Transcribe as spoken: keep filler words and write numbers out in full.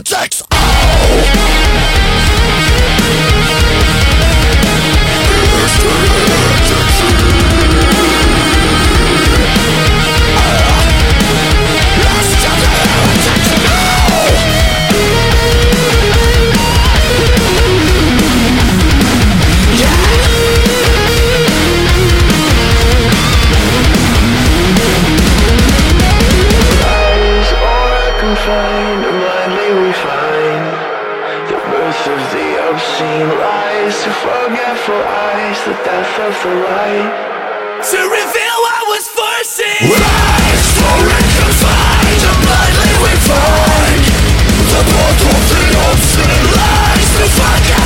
politics. Confined, blindly we find the birth of the obscene lies, to forgetful eyes, the death of the light, to reveal what was foreseen. Lies stored confined, and blindly we find the birth of the obscene lies, to forget